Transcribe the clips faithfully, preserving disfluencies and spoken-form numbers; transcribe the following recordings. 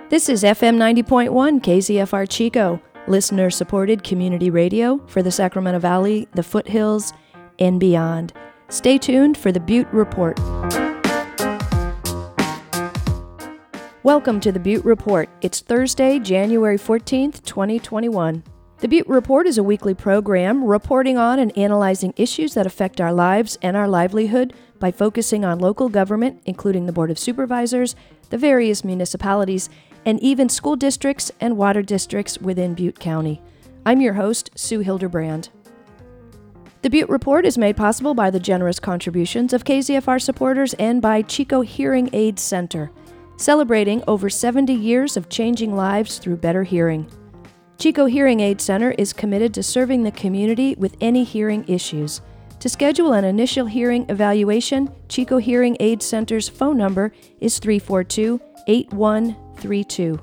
This is F M ninety point one K Z F R Chico, listener-supported community radio for the Sacramento Valley, the foothills, and beyond. Stay tuned for the Butte Report. Welcome to the Butte Report. It's Thursday, January fourteenth, twenty twenty-one. The Butte Report is a weekly program reporting on and analyzing issues that affect our lives and our livelihood by focusing on local government, including the Board of Supervisors, the various municipalities, and even school districts and water districts within Butte County. I'm your host, Sue Hilderbrand. The Butte Report is made possible by the generous contributions of K Z F R supporters and by Chico Hearing Aid Center, celebrating over seventy years of changing lives through better hearing. Chico Hearing Aid Center is committed to serving the community with any hearing issues. To schedule an initial hearing evaluation, Chico Hearing Aid Center's phone number is three four two, eight one three two.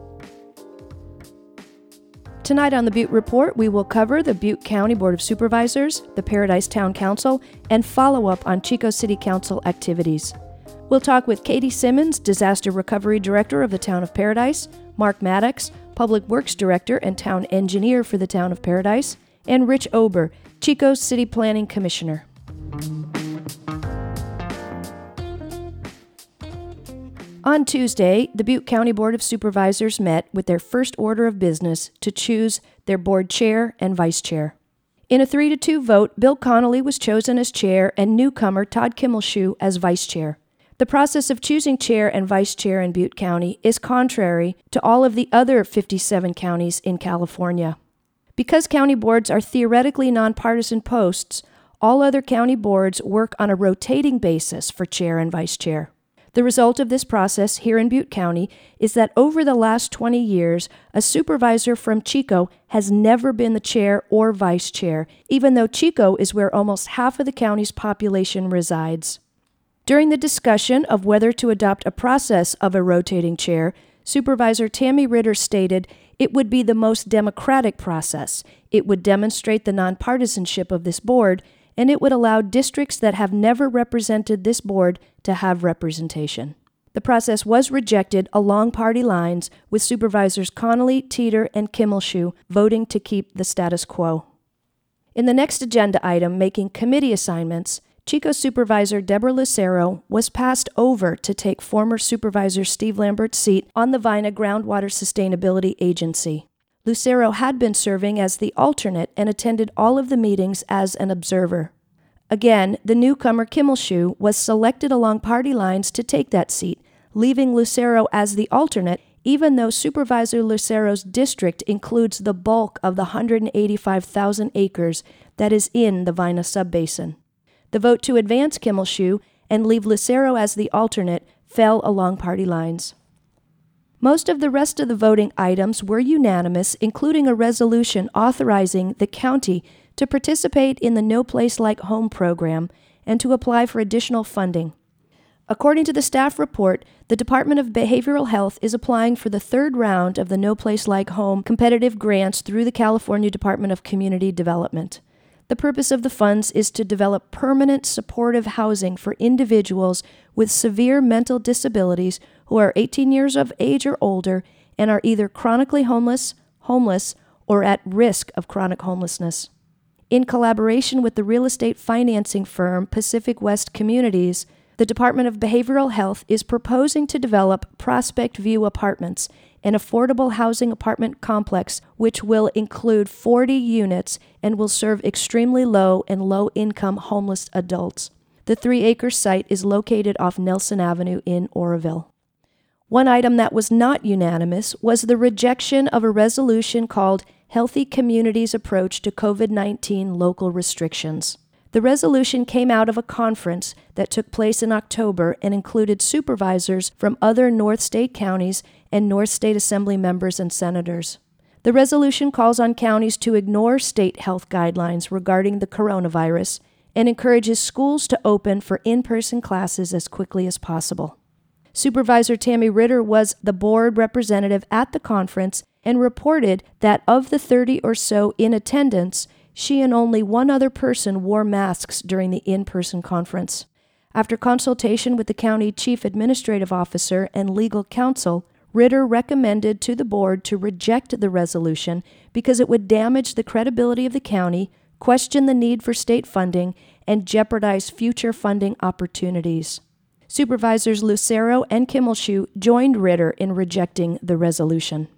Tonight on the Butte Report, we will cover the Butte County Board of Supervisors, the Paradise Town Council, and follow up on Chico City Council activities. We'll talk with Katie Simmons, Disaster Recovery Director of the Town of Paradise, Mark Maddox, Public Works Director and Town Engineer for the Town of Paradise, and Rich Ober, Chico City Planning Commissioner. On Tuesday, the Butte County Board of Supervisors met with their first order of business to choose their board chair and vice chair. In a three to two vote, Bill Connolly was chosen as chair and newcomer Todd Kimmelshoe as vice chair. The process of choosing chair and vice chair in Butte County is contrary to all of the other fifty-seven counties in California. Because county boards are theoretically nonpartisan posts, all other county boards work on a rotating basis for chair and vice chair. The result of this process here in Butte County is that over the last twenty years, a supervisor from Chico has never been the chair or vice chair, even though Chico is where almost half of the county's population resides. During the discussion of whether to adopt a process of a rotating chair, Supervisor Tammy Ritter stated it would be the most democratic process, it would demonstrate the nonpartisanship of this board, and it would allow districts that have never represented this board to have representation. The process was rejected along party lines, with Supervisors Connolly, Teeter, and Kimmelshoe voting to keep the status quo. In the next agenda item, making committee assignments, Chico Supervisor Deborah Lucero was passed over to take former Supervisor Steve Lambert's seat on the Vina Groundwater Sustainability Agency. Lucero had been serving as the alternate and attended all of the meetings as an observer. Again, the newcomer Kimmelshoe was selected along party lines to take that seat, leaving Lucero as the alternate, even though Supervisor Lucero's district includes the bulk of the one hundred eighty-five thousand acres that is in the Vina subbasin. The vote to advance Kimmelshoe and leave Lucero as the alternate fell along party lines. Most of the rest of the voting items were unanimous, including a resolution authorizing the county to participate in the No Place Like Home program and to apply for additional funding. According to the staff report, the Department of Behavioral Health is applying for the third round of the No Place Like Home competitive grants through the California Department of Community Development. The purpose of the funds is to develop permanent supportive housing for individuals with severe mental disabilities who are eighteen years of age or older and are either chronically homeless, homeless, or at risk of chronic homelessness. In collaboration with the real estate financing firm Pacific West Communities, the Department of Behavioral Health is proposing to develop Prospect View Apartments, an affordable housing apartment complex which will include forty units and will serve extremely low and low-income homeless adults. The three-acre site is located off Nelson Avenue in Oroville. One item that was not unanimous was the rejection of a resolution called Healthy Communities Approach to COVID nineteen Local Restrictions. The resolution came out of a conference that took place in October and included supervisors from other North State counties and North State Assembly members and senators. The resolution calls on counties to ignore state health guidelines regarding the coronavirus and encourages schools to open for in-person classes as quickly as possible. Supervisor Tammy Ritter was the board representative at the conference and reported that of the thirty or so in attendance, she and only one other person wore masks during the in-person conference. After consultation with the county chief administrative officer and legal counsel, Ritter recommended to the board to reject the resolution because it would damage the credibility of the county, question the need for state funding, and jeopardize future funding opportunities. Supervisors Lucero and Kimmelshoe joined Ritter in rejecting the resolution.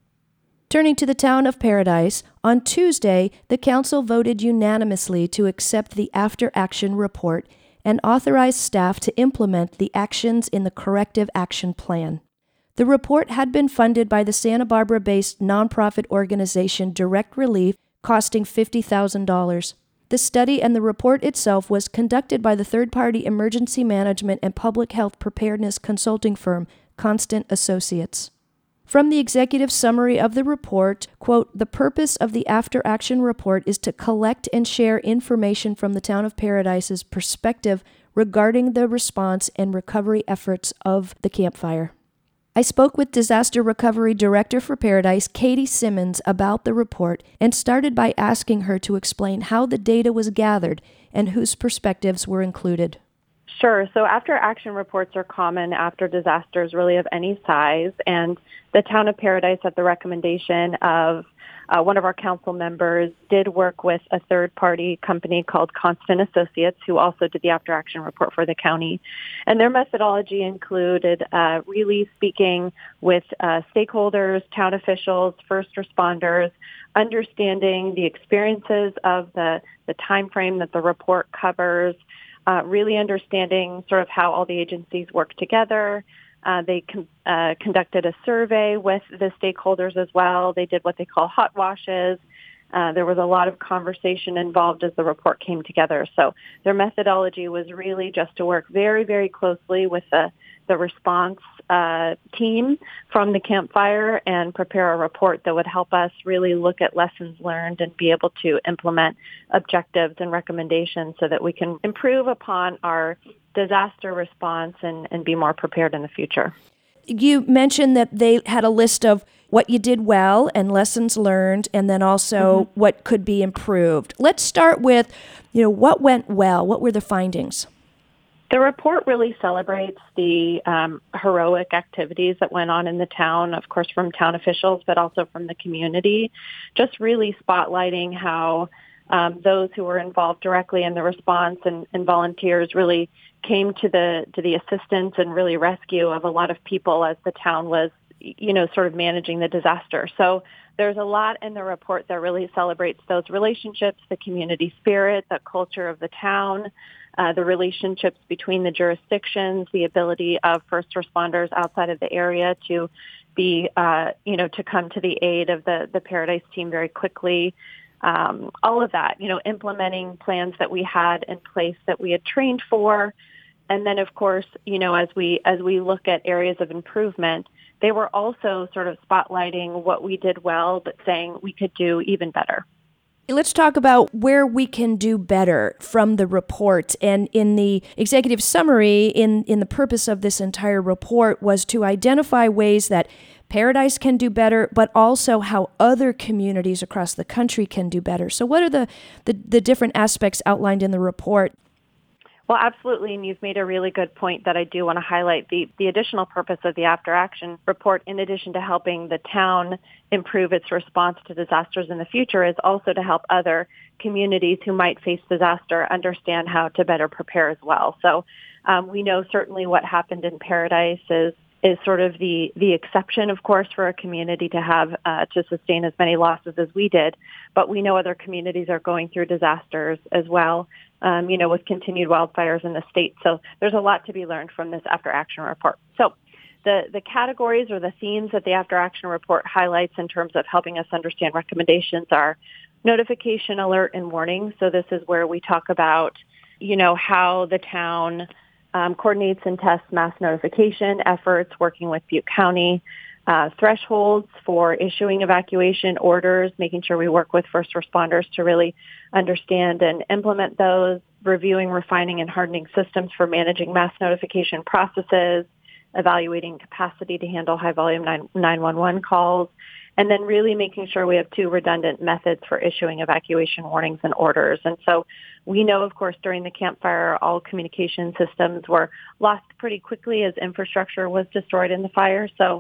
Turning to the town of Paradise, on Tuesday, the council voted unanimously to accept the after-action report and authorize staff to implement the actions in the corrective action plan. The report had been funded by the Santa Barbara-based nonprofit organization Direct Relief, costing fifty thousand dollars. The study and the report itself was conducted by the third-party emergency management and public health preparedness consulting firm Constant Associates. From the executive summary of the report, quote, "The purpose of the after-action report is to collect and share information from the town of Paradise's perspective regarding the response and recovery efforts of the Camp Fire." I spoke with Disaster Recovery Director for Paradise, Katie Simmons, about the report and started by asking her to explain how the data was gathered and whose perspectives were included. Sure. So after action reports are common after disasters really of any size, and the town of Paradise, at the recommendation of uh, one of our council members, did work with a third-party company called Constant Associates, who also did the after action report for the county. And their methodology included uh, really speaking with uh, stakeholders, town officials, first responders, understanding the experiences of the, the time frame that the report covers, Uh, really understanding sort of how all the agencies work together. Uh, they con- uh, conducted a survey with the stakeholders as well. They did what they call hot washes. Uh, there was a lot of conversation involved as the report came together. So their methodology was really just to work very, very closely with the, the response uh, team from the Camp Fire and prepare a report that would help us really look at lessons learned and be able to implement objectives and recommendations so that we can improve upon our disaster response and, and be more prepared in the future. You mentioned that they had a list of what you did well and lessons learned, and then also mm-hmm. what could be improved. Let's start with, you know, what went well. What were the findings? The report really celebrates the um, heroic activities that went on in the town, of course, from town officials, but also from the community, just really spotlighting how um, those who were involved directly in the response and, and volunteers really came to the to the assistance and really rescue of a lot of people as the town was, you know, sort of managing the disaster. So there's a lot in the report that really celebrates those relationships, the community spirit, the culture of the town, uh, the relationships between the jurisdictions, the ability of first responders outside of the area to be, uh, you know, to come to the aid of the, the Paradise team very quickly. Um, all of that, you know, implementing plans that we had in place that we had trained for. And then, of course, you know, as we as we look at areas of improvement, they were also sort of spotlighting what we did well, but saying we could do even better. Let's talk about where we can do better from the report. And in the executive summary, in, in the purpose of this entire report was to identify ways that Paradise can do better, but also how other communities across the country can do better. So what are the, the, the different aspects outlined in the report? Well, absolutely, and you've made a really good point that I do want to highlight. The, the additional purpose of the After Action report, in addition to helping the town improve its response to disasters in the future, is also to help other communities who might face disaster understand how to better prepare as well. So um, we know certainly what happened in Paradise is is sort of the, the exception, of course, for a community to have uh, to sustain as many losses as we did. But we know other communities are going through disasters as well, um, you know, with continued wildfires in the state. So there's a lot to be learned from this After Action report. So the, the categories or the themes that the After Action report highlights in terms of helping us understand recommendations are notification, alert, and warning. So this is where we talk about, you know, how the town Um, coordinates and tests mass notification efforts, working with Butte County, uh, thresholds for issuing evacuation orders, making sure we work with first responders to really understand and implement those, reviewing, refining, and hardening systems for managing mass notification processes, evaluating capacity to handle high-volume nine one one calls, and then really making sure we have two redundant methods for issuing evacuation warnings and orders. And so we know, of course, during the Camp Fire, all communication systems were lost pretty quickly as infrastructure was destroyed in the fire. So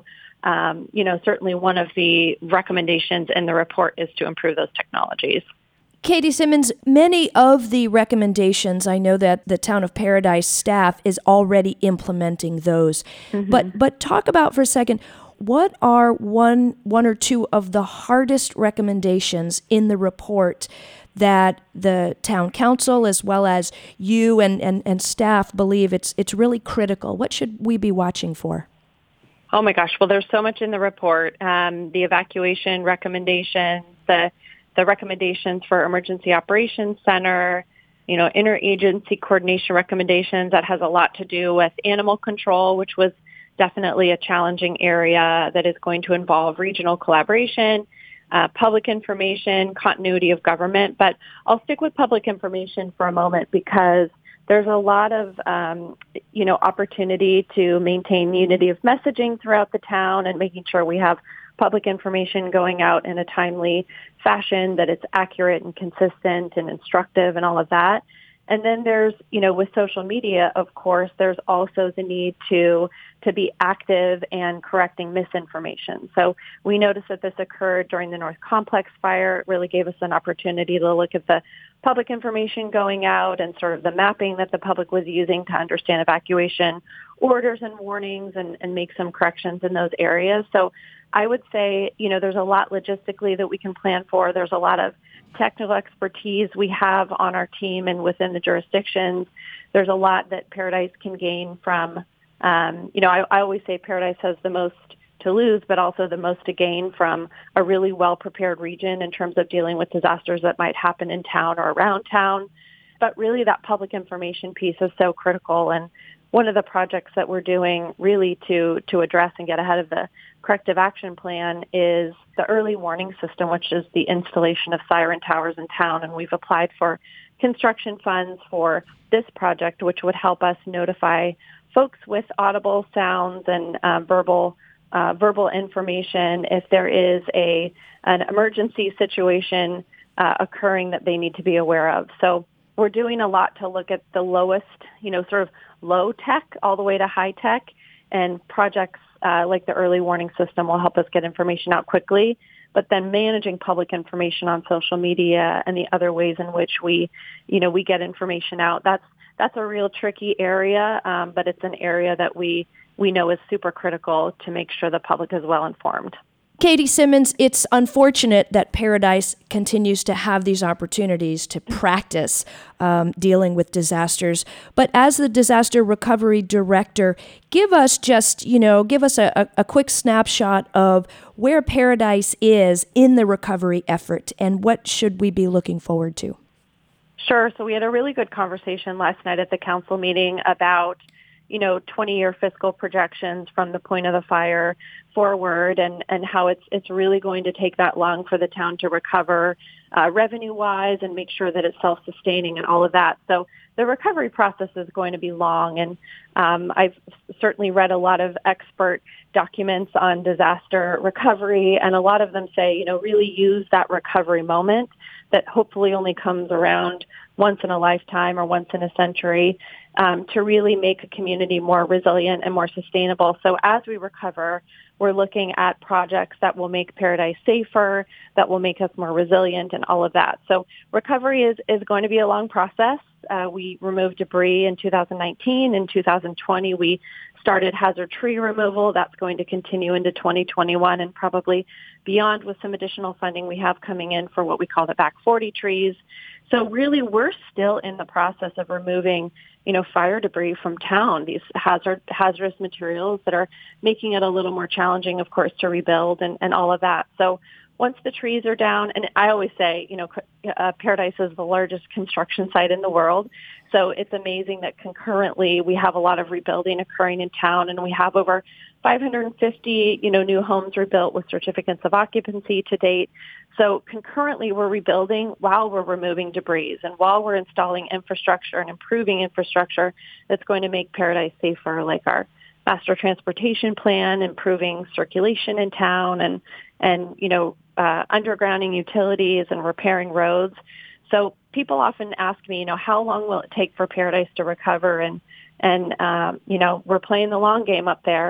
um, you know, certainly one of the recommendations in the report is to improve those technologies. Katie Simmons, many of the recommendations, I know that the Town of Paradise staff is already implementing those. Mm-hmm. But but talk about for a second, what are one one or two of the hardest recommendations in the report that the town council as well as you and, and, and staff believe it's it's really critical? What should we be watching for? Oh my gosh, well, there's so much in the report. Um, the evacuation recommendations, the the recommendations for Emergency Operations Center, you know, interagency coordination recommendations that has a lot to do with animal control, which was definitely a challenging area that is going to involve regional collaboration, uh, public information, continuity of government. But I'll stick with public information for a moment because there's a lot of, um, you know, opportunity to maintain unity of messaging throughout the town and making sure we have public information going out in a timely fashion, that it's accurate and consistent and instructive and all of that. And then there's, you know, with social media, of course, there's also the need to to be active and correcting misinformation. So we noticed that this occurred during the North Complex fire. It really gave us an opportunity to look at the public information going out and sort of the mapping that the public was using to understand evacuation orders and warnings and, and make some corrections in those areas. So I would say, you know, there's a lot logistically that we can plan for. There's a lot of technical expertise we have on our team and within the jurisdictions. There's a lot that Paradise can gain from, um, you know, I, I always say Paradise has the most to lose, but also the most to gain from a really well-prepared region in terms of dealing with disasters that might happen in town or around town. But really that public information piece is so critical. And one of the projects that we're doing really to, to address and get ahead of the corrective action plan is the early warning system, which is the installation of siren towers in town. And we've applied for construction funds for this project, which would help us notify folks with audible sounds and um, verbal uh, verbal information if there is a an emergency situation uh, occurring that they need to be aware of. So we're doing a lot to look at the lowest, you know, sort of low tech all the way to high tech, and projects uh, like the early warning system will help us get information out quickly. But then managing public information on social media and the other ways in which we, you know, we get information out, that's that's a real tricky area, um, but it's an area that we we know is super critical to make sure the public is well informed. Katie Simmons, it's unfortunate that Paradise continues to have these opportunities to practice um, dealing with disasters. But as the disaster recovery director, give us just, you know, give us a, a quick snapshot of where Paradise is in the recovery effort and what should we be looking forward to? Sure. So we had a really good conversation last night at the council meeting about, you know, twenty-year fiscal projections from the point of the fire forward, and, and how it's it's really going to take that long for the town to recover uh, revenue-wise and make sure that it's self-sustaining and all of that. So the recovery process is going to be long, and um, I've certainly read a lot of expert documents on disaster recovery, and a lot of them say, you know, really use that recovery moment that hopefully only comes around once in a lifetime or once in a century, um, to really make a community more resilient and more sustainable. So as we recover, we're looking at projects that will make Paradise safer, that will make us more resilient, and all of that. So recovery is, is going to be a long process. Uh, we removed debris in two thousand nineteen. In two thousand twenty, we started hazard tree removal. That's going to continue into twenty twenty-one and probably beyond, with some additional funding we have coming in for what we call the back forty trees. So really, we're still in the process of removing, you know, fire debris from town, these hazard hazardous materials that are making it a little more challenging, of course, to rebuild and, and all of that. So once the trees are down, and I always say, you know, uh, Paradise is the largest construction site in the world. So it's amazing that concurrently we have a lot of rebuilding occurring in town, and we have over five hundred fifty, you know, new homes rebuilt with certificates of occupancy to date. So concurrently we're rebuilding while we're removing debris and while we're installing infrastructure and improving infrastructure that's going to make Paradise safer, like our master transportation plan, improving circulation in town, and, and you know, uh, undergrounding utilities and repairing roads. So people often ask me, you know, how long will it take for Paradise to recover? And, and um, you know, we're playing the long game up there.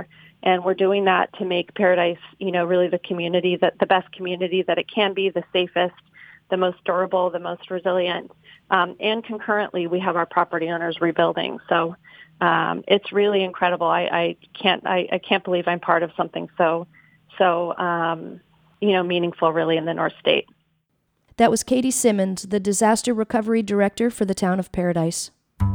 And we're doing that to make Paradise, you know, really the community, that the best community that it can be, the safest, the most durable, the most resilient. Um, and concurrently, we have our property owners rebuilding. So um, it's really incredible. I, I can't I, I can't believe I'm part of something so so um, you know meaningful, really, in the North State. That was Katie Simmons, the Disaster Recovery Director for the town of Paradise.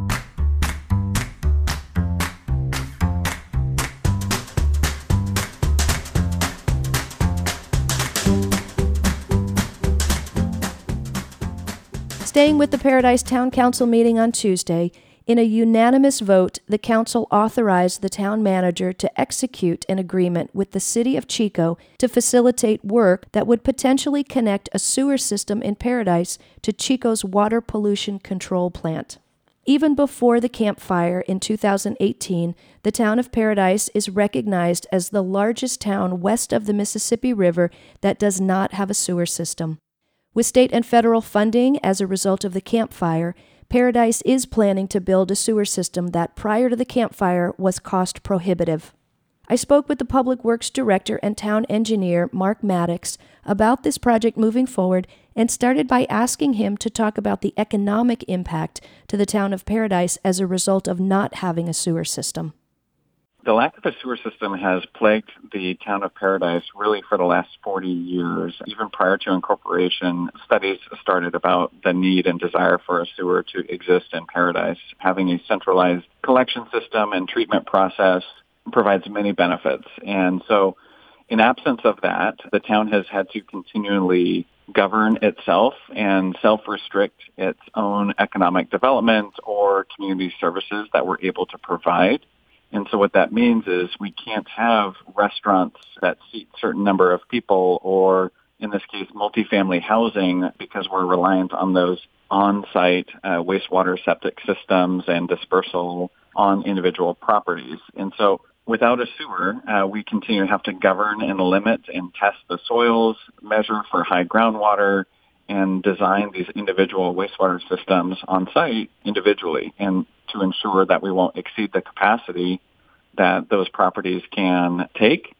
Staying with the Paradise Town Council meeting on Tuesday, in a unanimous vote, the council authorized the town manager to execute an agreement with the city of Chico to facilitate work that would potentially connect a sewer system in Paradise to Chico's water pollution control plant. Even before the Camp Fire in two thousand eighteen, the town of Paradise is recognized as the largest town west of the Mississippi River that does not have a sewer system. With state and federal funding as a result of the Camp Fire, Paradise is planning to build a sewer system that, prior to the Camp Fire, was cost prohibitive. I spoke with the Public Works Director and Town Engineer, Mark Maddox, about this project moving forward and started by asking him to talk about the economic impact to the town of Paradise as a result of not having a sewer system. The lack of a sewer system has plagued the town of Paradise really for the last forty years. Even prior to incorporation, studies started about the need and desire for a sewer to exist in Paradise. Having a centralized collection system and treatment process provides many benefits. And so in absence of that, the town has had to continually govern itself and self-restrict its own economic development or community services that we're able to provide. And so what that means is we can't have restaurants that seat a certain number of people or, in this case, multifamily housing because we're reliant on those on-site uh, wastewater septic systems and dispersal on individual properties. And so without a sewer, uh, we continue to have to govern and limit and test the soils, measure for high groundwater, and design these individual wastewater systems on site individually and to ensure that we won't exceed the capacity that those properties can take.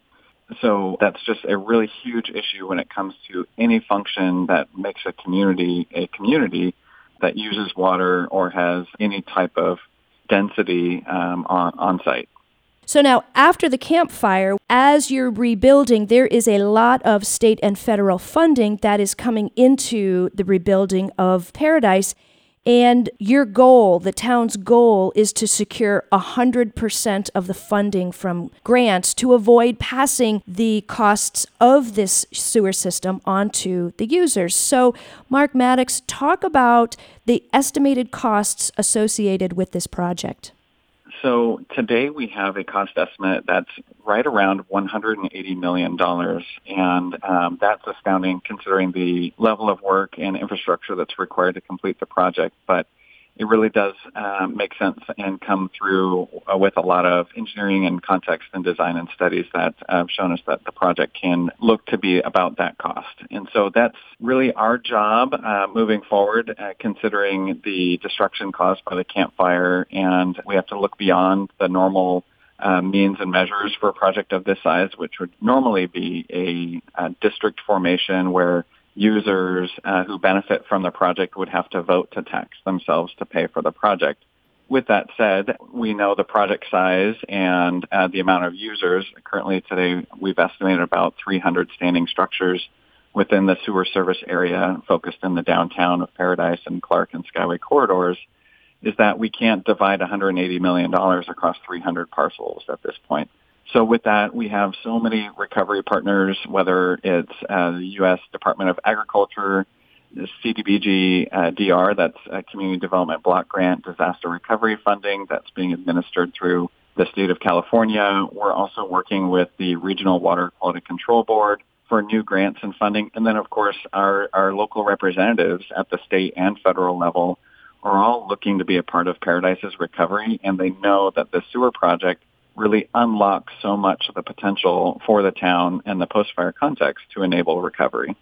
So that's just a really huge issue when it comes to any function that makes a community a community that uses water or has any type of density um, on, on site. So now, after the Camp Fire, as you're rebuilding, there is a lot of state and federal funding that is coming into the rebuilding of Paradise. And your goal, the town's goal, is to secure one hundred percent of the funding from grants to avoid passing the costs of this sewer system onto the users. So, Mark Maddox, talk about the estimated costs associated with this project. So today we have a cost estimate that's right around one hundred eighty million dollars, and um, that's astounding considering the level of work and infrastructure that's required to complete the project. But it really does uh, make sense and come through uh, with a lot of engineering and context and design and studies that have shown us that the project can look to be about that cost. And so that's really our job uh, moving forward, uh, considering the destruction caused by the Camp Fire, and we have to look beyond the normal uh, means and measures for a project of this size, which would normally be a, a district formation where users uh, who benefit from the project would have to vote to tax themselves to pay for the project. With that said, we know the project size and uh, the amount of users. Currently today, we've estimated about three hundred standing structures within the sewer service area focused in the downtown of Paradise and Clark and Skyway corridors, is that we can't divide one hundred eighty million dollars across three hundred parcels at this point. So with that, we have so many recovery partners, whether it's uh, the U S Department of Agriculture, the C D B G uh, D R, that's a Community Development Block Grant disaster recovery funding that's being administered through the state of California. We're also working with the Regional Water Quality Control Board for new grants and funding. And then, of course, our, our local representatives at the state and federal level are all looking to be a part of Paradise's recovery, and they know that the sewer project really unlocks so much of the potential for the town and the post-fire context to enable recovery.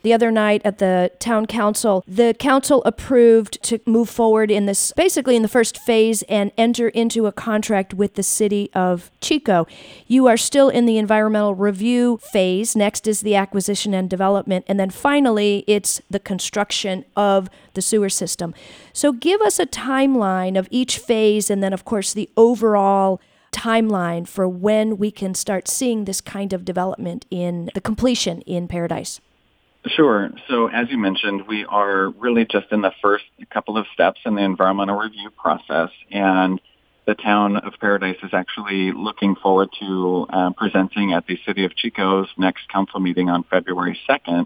the other night at the town council, the council approved to move forward in this, basically in the first phase, and enter into a contract with the city of Chico. You are still in the environmental review phase. Next is the acquisition and development. And then finally, it's the construction of the sewer system. So give us a timeline of each phase, and then, of course, the overall timeline for when we can start seeing this kind of development in the completion in Paradise. Sure. So as you mentioned, we are really just in the first couple of steps in the environmental review process, and the town of Paradise is actually looking forward to uh, presenting at the City of Chico's next council meeting on February second,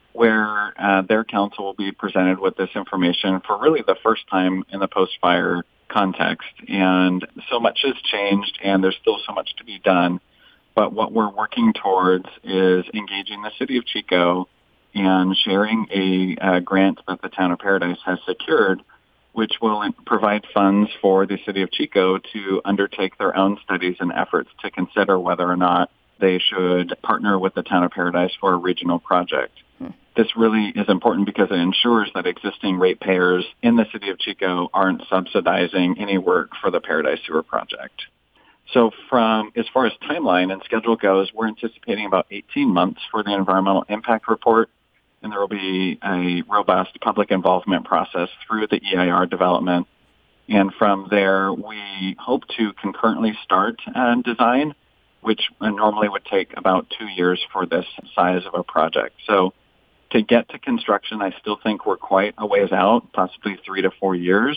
where uh, their council will be presented with this information for really the first time in the post-fire context. And so much has changed, and there's still so much to be done. But what we're working towards is engaging the City of Chico and sharing a uh, grant that the town of Paradise has secured, which will provide funds for the City of Chico to undertake their own studies and efforts to consider whether or not they should partner with the town of Paradise for a regional project. Hmm. This really is important because it ensures that existing ratepayers in the City of Chico aren't subsidizing any work for the Paradise Sewer Project. So from as far as timeline and schedule goes, we're anticipating about eighteen months for the environmental impact report, and there will be a robust public involvement process through the E I R development. And from there, we hope to concurrently start uh, design, which normally would take about two years for this size of a project. So to get to construction, I still think we're quite a ways out, possibly three to four years.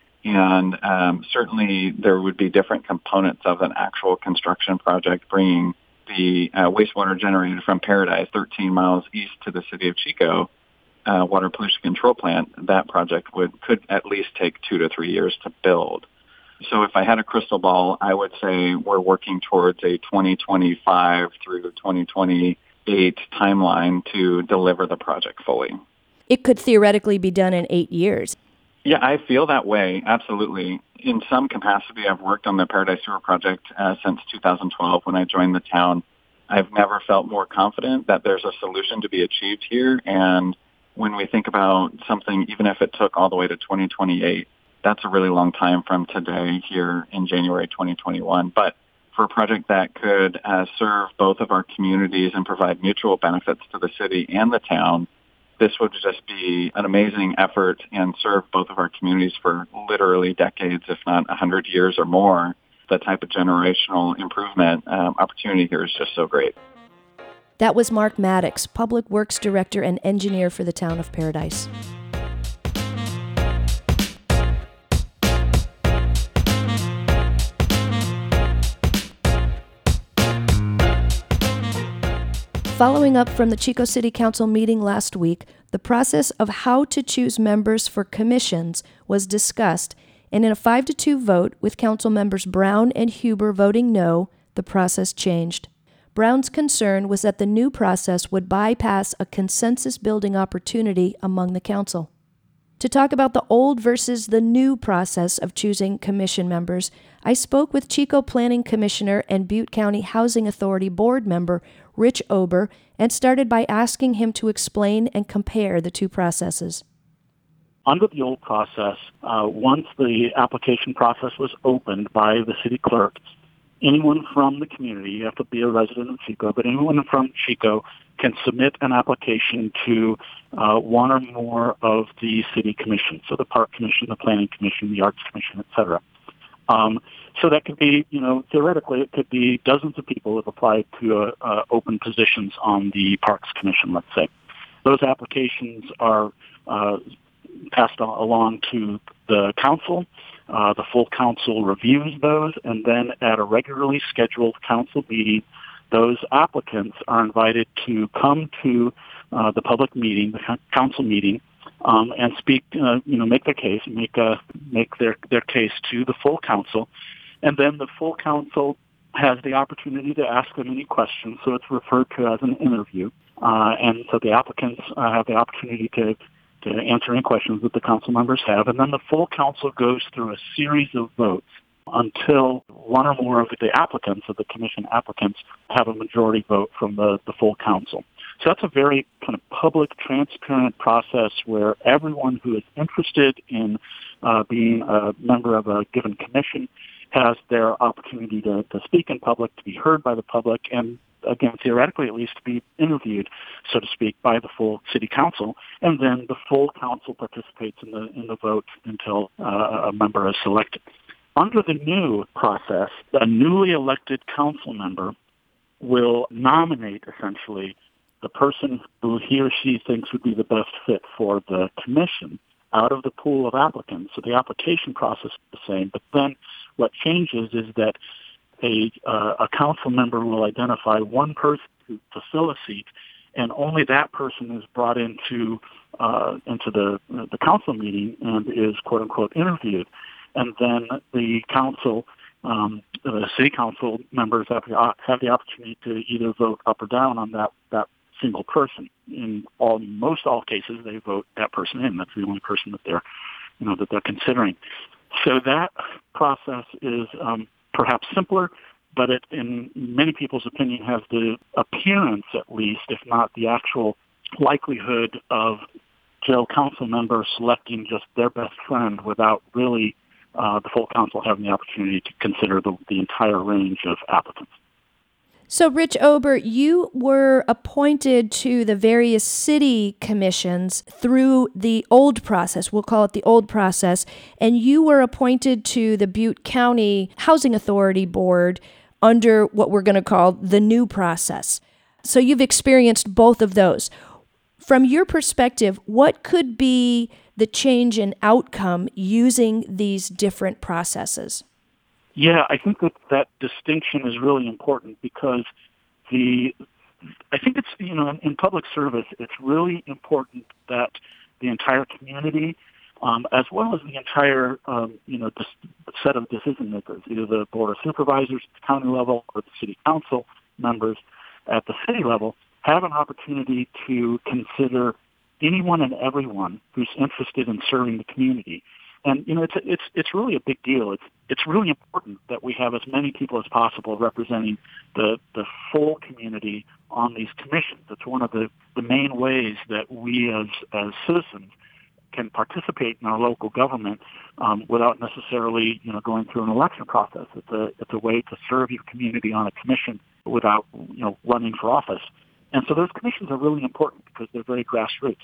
And um, certainly there would be different components of an actual construction project, bringing the uh, wastewater generated from Paradise thirteen miles east to the City of Chico uh, water pollution control plant. That project would could at least take two to three years to build. So if I had a crystal ball, I would say we're working towards a twenty twenty-five through twenty twenty-eight timeline to deliver the project fully. It could theoretically be done in eight years. Yeah, I feel that way, absolutely. In some capacity, I've worked on the Paradise Sewer Project uh, since two thousand twelve when I joined the town. I've never felt more confident that there's a solution to be achieved here. And when we think about something, even if it took all the way to twenty twenty-eight, that's a really long time from today here in January twenty twenty-one. But for a project that could uh, serve both of our communities and provide mutual benefits to the city and the town, this would just be an amazing effort and serve both of our communities for literally decades, if not one hundred years or more. The type of generational improvement um, opportunity here is just so great. That was Mark Maddox, Public Works Director and Engineer for the town of Paradise. Following up from the Chico City Council meeting last week, the process of how to choose members for commissions was discussed, and in a five to two vote, with council members Brown and Huber voting no, the process changed. Brown's concern was that the new process would bypass a consensus-building opportunity among the council. To talk about the old versus the new process of choosing commission members, I spoke with Chico Planning Commissioner and Butte County Housing Authority Board member Rich Ober and started by asking him to explain and compare the two processes. Under the old process, uh, once the application process was opened by the city clerk, anyone from the community, you have to be a resident of Chico, but anyone from Chico can submit an application to uh, one or more of the city commissions, so the Park Commission, the Planning Commission, the Arts Commission, et cetera. Um, so that could be, you know, theoretically, it could be dozens of people have applied to uh, uh, open positions on the Parks Commission, let's say. Those applications are uh, passed along to the council. Uh, the full council reviews those, and then at a regularly scheduled council meeting, those applicants are invited to come to uh, the public meeting, the council meeting, um, and speak, uh, you know, make their case, make uh, make their, their case to the full council, and then the full council has the opportunity to ask them any questions, so it's referred to as an interview, uh, and so the applicants uh, have the opportunity to to answer any questions that the council members have, and then the full council goes through a series of votes until one or more of the applicants, of the commission applicants, have a majority vote from the, the full council. So that's a very kind of public, transparent process where everyone who is interested in uh, being a member of a given commission has their opportunity to, to speak in public, to be heard by the public, and again, theoretically at least, to be interviewed, so to speak, by the full city council. And then the full council participates in the in the vote until uh, a member is selected. Under the new process, a newly elected council member will nominate, essentially, the person who he or she thinks would be the best fit for the commission out of the pool of applicants. So the application process is the same, but then what changes is that a, uh, a council member will identify one person to, to fill a seat, and only that person is brought into uh, into the the council meeting and is quote unquote interviewed, and then the council, um, the city council members have the, have the opportunity to either vote up or down on that that single person. In all most all cases, they vote that person in. That's the only person that they're you know that they're considering. So that process is um, perhaps simpler, but it, in many people's opinion, has the appearance, at least, if not the actual likelihood, of jail council members selecting just their best friend without really uh, the full council having the opportunity to consider the, the entire range of applicants. So, Rich Ober, you were appointed to the various city commissions through the old process. We'll call it the old process. And you were appointed to the Butte County Housing Authority Board under what we're going to call the new process. So you've experienced both of those. From your perspective, what could be the change in outcome using these different processes? Yeah, I think that that distinction is really important because the, I think it's, you know, in, in public service, it's really important that the entire community, um, as well as the entire, um, you know, dis- set of decision makers, either the Board of Supervisors at the county level or the city council members at the city level, have an opportunity to consider anyone and everyone who's interested in serving the community. And, you know, it's it's it's really a big deal. It's it's really important that we have as many people as possible representing the the full community on these commissions. It's one of the, the main ways that we as as citizens can participate in our local government um, without necessarily, you know, going through an election process. It's a it's a way to serve your community on a commission without, you know, running for office. And so those commissions are really important because they're very grassroots.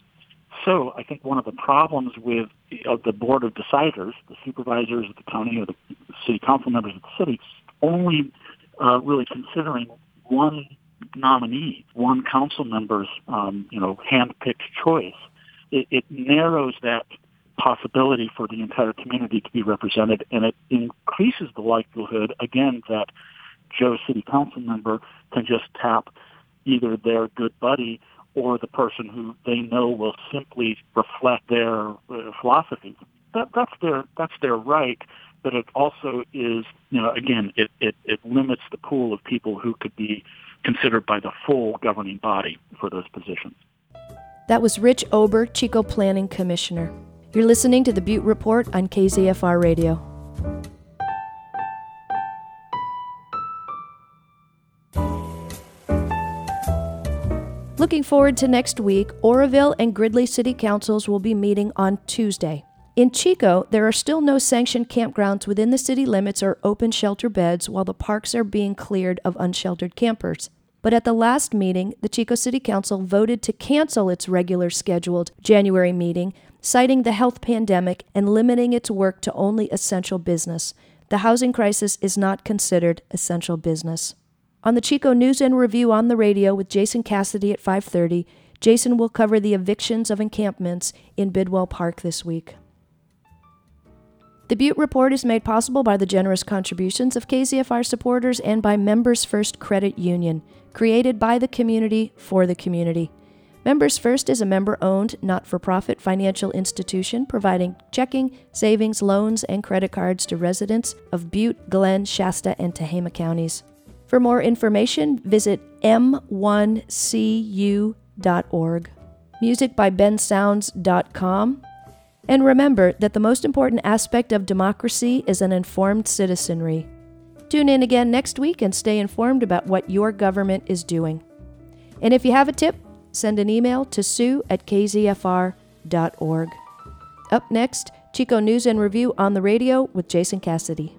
So I think one of the problems with uh, the board of deciders, the supervisors of the county or the city council members of the city, only uh, really considering one nominee, one council member's, um, you know, hand-picked choice, it, it narrows that possibility for the entire community to be represented, and it increases the likelihood, again, that Joe's city council member can just tap either their good buddy or the person who they know will simply reflect their uh, philosophy. That, that's their that's their right, but it also is, you know, again, it, it, it limits the pool of people who could be considered by the full governing body for those positions. That was Rich Ober, Chico Planning Commissioner. You're listening to the Butte Report on K Z F R Radio. Looking forward to next week, Oroville and Gridley City Councils will be meeting on Tuesday. In Chico, there are still no sanctioned campgrounds within the city limits or open shelter beds while the parks are being cleared of unsheltered campers. But at the last meeting, the Chico City Council voted to cancel its regular scheduled January meeting, citing the health pandemic and limiting its work to only essential business. The housing crisis is not considered essential business. On the Chico News and Review on the radio with Jason Cassidy at five thirty, Jason will cover the evictions of encampments in Bidwell Park this week. The Butte Report is made possible by the generous contributions of K Z F R supporters and by Members First Credit Union, created by the community for the community. Members First is a member-owned, not-for-profit financial institution providing checking, savings, loans, and credit cards to residents of Butte, Glen, Shasta, and Tehama counties. For more information, visit m one c u dot org. Music by ben sounds dot com. And remember that the most important aspect of democracy is an informed citizenry. Tune in again next week and stay informed about what your government is doing. And if you have a tip, send an email to sue at k z f r dot org. Up next, Chico News and Review on the Radio with Jason Cassidy.